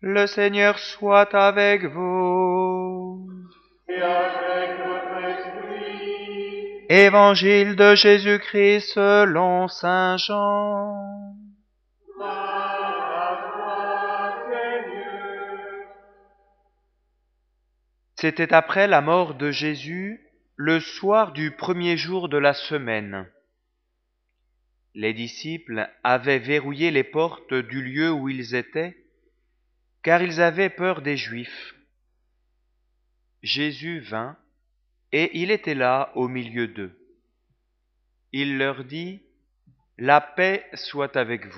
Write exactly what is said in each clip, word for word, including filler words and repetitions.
Le Seigneur soit avec vous. Et avec votre esprit. Évangile de Jésus-Christ selon saint Jean. Gloire à toi, Seigneur. C'était après la mort de Jésus, le soir du premier jour de la semaine. Les disciples avaient verrouillé les portes du lieu où ils étaient, car ils avaient peur des Juifs. Jésus vint, et il était là au milieu d'eux. Il leur dit, « La paix soit avec vous. »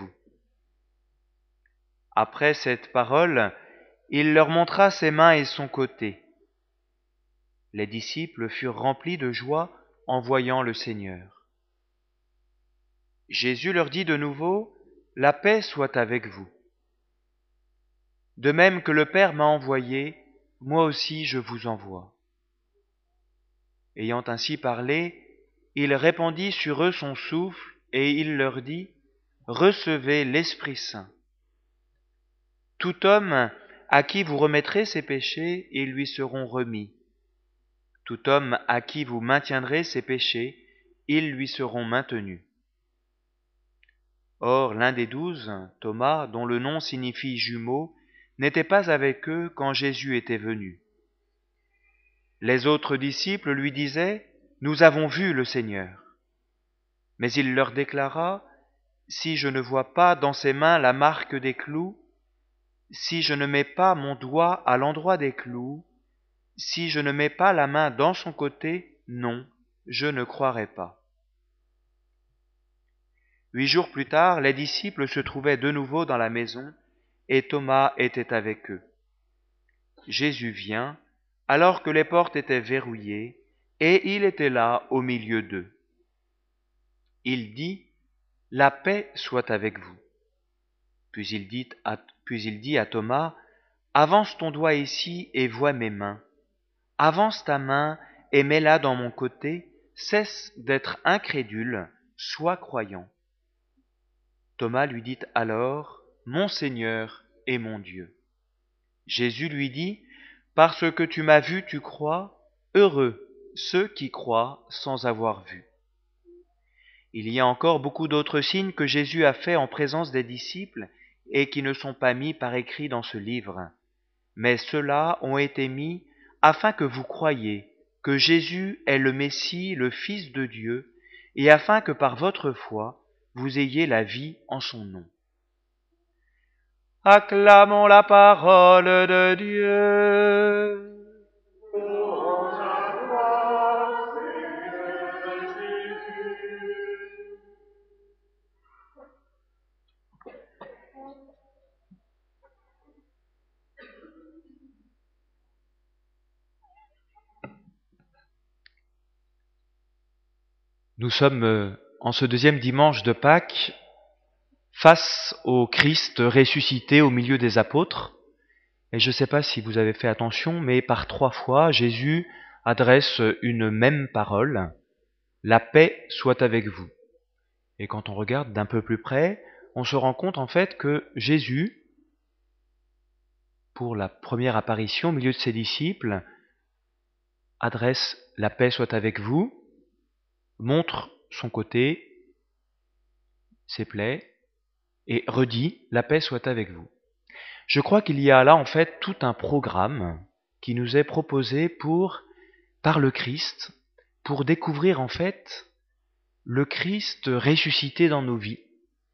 Après cette parole, il leur montra ses mains et son côté. Les disciples furent remplis de joie en voyant le Seigneur. Jésus leur dit de nouveau, « La paix soit avec vous. De même que le Père m'a envoyé, moi aussi je vous envoie. » Ayant ainsi parlé, il répandit sur eux son souffle et il leur dit, « Recevez l'Esprit Saint. Tout homme à qui vous remettrez ses péchés, ils lui seront remis. Tout homme à qui vous maintiendrez ses péchés, ils lui seront maintenus. » Or, l'un des douze, Thomas, dont le nom signifie jumeau, n'était pas avec eux quand Jésus était venu. Les autres disciples lui disaient, « Nous avons vu le Seigneur. » Mais il leur déclara, « Si je ne vois pas dans ses mains la marque des clous, si je ne mets pas mon doigt à l'endroit des clous, si je ne mets pas la main dans son côté, non, je ne croirai pas. » Huit jours plus tard, les disciples se trouvaient de nouveau dans la maison, et Thomas était avec eux. Jésus vient, alors que les portes étaient verrouillées, et il était là au milieu d'eux. Il dit, « La paix soit avec vous. » Puis il dit à, puis il dit à Thomas, « Avance ton doigt ici et vois mes mains. Avance ta main et mets-la dans mon côté, cesse d'être incrédule, sois croyant. » Thomas lui dit alors, « Mon Seigneur et mon Dieu. » Jésus lui dit, « Parce que tu m'as vu, tu crois, heureux ceux qui croient sans avoir vu. » Il y a encore beaucoup d'autres signes que Jésus a faits en présence des disciples et qui ne sont pas mis par écrit dans ce livre. Mais ceux-là ont été mis afin que vous croyiez que Jésus est le Messie, le Fils de Dieu, et afin que par votre foi, vous ayez la vie en son nom. Acclamons la parole de Dieu. Louange à toi, Seigneur Jésus. Nous sommes euh, en ce deuxième dimanche de Pâques face au Christ ressuscité au milieu des apôtres. Et je ne sais pas si vous avez fait attention, mais par trois fois, Jésus adresse une même parole, « La paix soit avec vous ». Et quand on regarde d'un peu plus près, on se rend compte en fait que Jésus, pour la première apparition au milieu de ses disciples, adresse « La paix soit avec vous », montre son côté, ses plaies, et redit « La paix soit avec vous ». Je crois qu'il y a là en fait tout un programme qui nous est proposé pour, par le Christ, pour découvrir en fait le Christ ressuscité dans nos vies.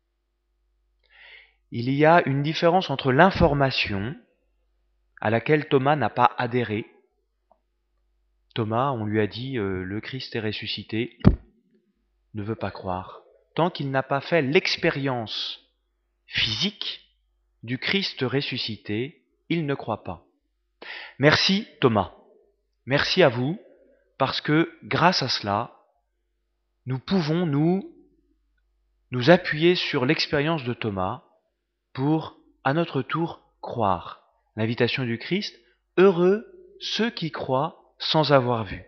Il y a une différence entre l'information à laquelle Thomas n'a pas adhéré. Thomas, on lui a dit euh, le Christ est ressuscité, ne veut pas croire. Tant qu'il n'a pas fait l'expérience physique du Christ ressuscité, il ne croit pas. Merci Thomas, merci à vous, parce que grâce à cela, nous pouvons nous, nous appuyer sur l'expérience de Thomas pour, à notre tour, croire. L'invitation du Christ, heureux ceux qui croient sans avoir vu.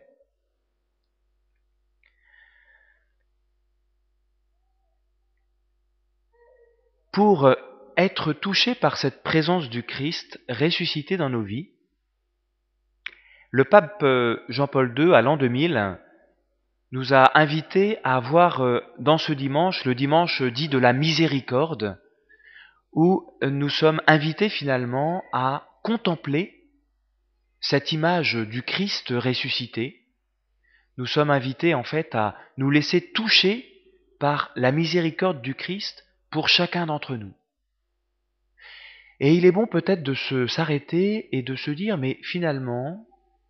Pour être touchés par cette présence du Christ ressuscité dans nos vies. Le pape Jean-Paul deux, à l'an deux mille, nous a invités à avoir dans ce dimanche, le dimanche dit de la miséricorde, où nous sommes invités finalement à contempler cette image du Christ ressuscité. Nous sommes invités en fait à nous laisser toucher par la miséricorde du Christ pour chacun d'entre nous. Et il est bon peut-être de se s'arrêter et de se dire, mais finalement,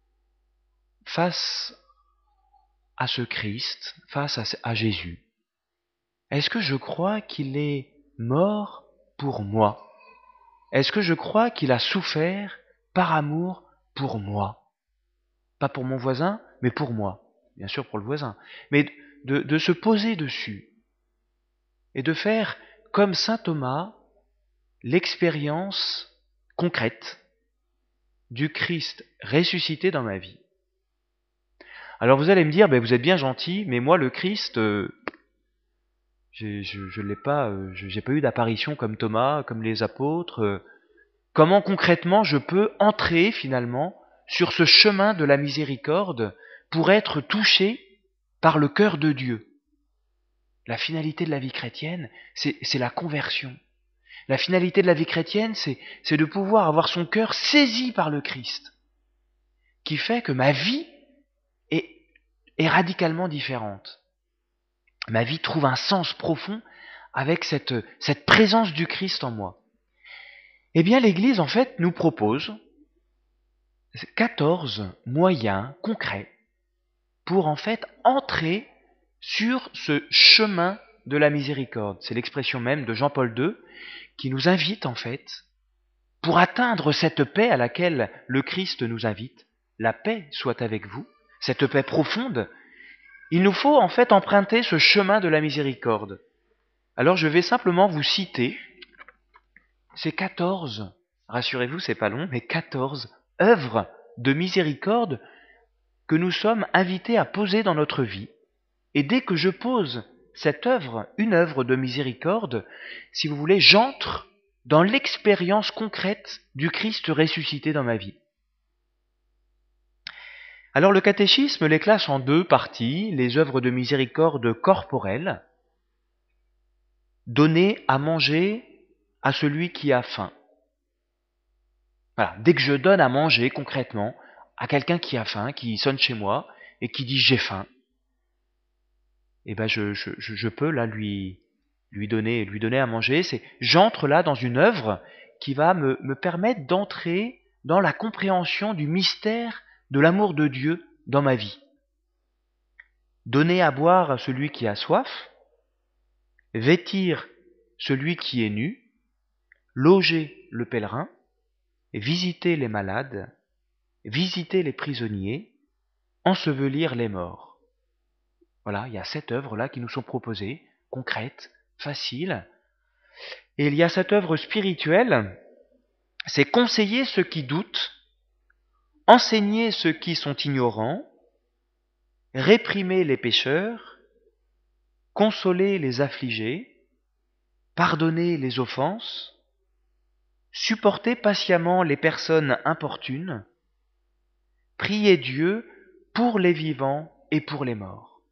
face à ce Christ, face à, à Jésus, est-ce que je crois qu'il est mort pour moi? Est-ce que je crois qu'il a souffert par amour pour moi? Pas pour mon voisin, mais pour moi. Bien sûr pour le voisin. Mais de, de se poser dessus et de faire, comme saint Thomas, l'expérience concrète du Christ ressuscité dans ma vie. Alors vous allez me dire, ben vous êtes bien gentil, mais moi le Christ, euh, j'ai, je je l'ai pas, euh, j'ai pas eu d'apparition comme Thomas, comme les apôtres. Euh, comment concrètement je peux entrer finalement sur ce chemin de la miséricorde pour être touché par le cœur de Dieu? La finalité de la vie chrétienne, c'est, c'est la conversion. La finalité de la vie chrétienne, c'est, c'est de pouvoir avoir son cœur saisi par le Christ, qui fait que ma vie est, est radicalement différente. Ma vie trouve un sens profond avec cette, cette présence du Christ en moi. Eh bien, l'Église, en fait, nous propose quatorze moyens concrets pour, en fait, entrer sur ce chemin de la miséricorde. C'est l'expression même de Jean-Paul deux qui nous invite, en fait, pour atteindre cette paix à laquelle le Christ nous invite, la paix soit avec vous, cette paix profonde, il nous faut en fait emprunter ce chemin de la miséricorde. Alors je vais simplement vous citer ces quatorze, rassurez-vous, c'est pas long, mais quatorze œuvres de miséricorde que nous sommes invités à poser dans notre vie. Et dès que je pose cette œuvre, une œuvre de miséricorde, si vous voulez, j'entre dans l'expérience concrète du Christ ressuscité dans ma vie. Alors le catéchisme les classe en deux parties, les œuvres de miséricorde corporelles, donner à manger à celui qui a faim. Voilà, dès que je donne à manger concrètement à quelqu'un qui a faim, qui sonne chez moi et qui dit j'ai faim, eh ben je, je, je peux là lui, lui donner, lui donner à manger. C'est, j'entre là dans une œuvre qui va me, me permettre d'entrer dans la compréhension du mystère de l'amour de Dieu dans ma vie. Donner à boire à celui qui a soif, vêtir celui qui est nu, loger le pèlerin, visiter les malades, visiter les prisonniers, ensevelir les morts. Voilà, il y a sept œuvres-là qui nous sont proposées, concrètes, faciles. Et il y a cette œuvre spirituelle, c'est conseiller ceux qui doutent, enseigner ceux qui sont ignorants, réprimer les pécheurs, consoler les affligés, pardonner les offenses, supporter patiemment les personnes importunes, prier Dieu pour les vivants et pour les morts.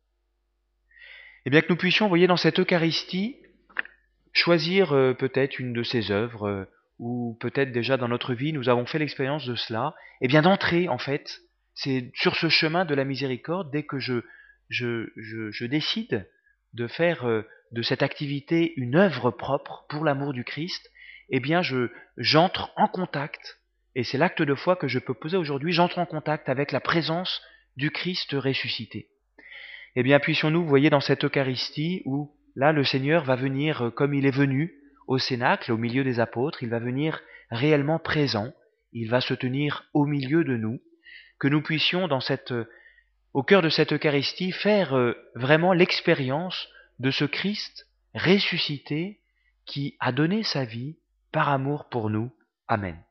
Et bien que nous puissions, vous voyez, dans cette Eucharistie, choisir euh, peut-être une de ces œuvres, euh, ou peut-être déjà dans notre vie, nous avons fait l'expérience de cela, et bien d'entrer, en fait, c'est sur ce chemin de la miséricorde, dès que je, je, je, je décide de faire euh, de cette activité une œuvre propre pour l'amour du Christ, eh bien je, j'entre en contact, et c'est l'acte de foi que je peux poser aujourd'hui, j'entre en contact avec la présence du Christ ressuscité. Eh bien puissions-nous, vous voyez, dans cette Eucharistie, où là le Seigneur va venir comme il est venu au Cénacle, au milieu des apôtres, il va venir réellement présent, il va se tenir au milieu de nous, que nous puissions, dans cette, au cœur de cette Eucharistie, faire euh, vraiment l'expérience de ce Christ ressuscité qui a donné sa vie par amour pour nous. Amen.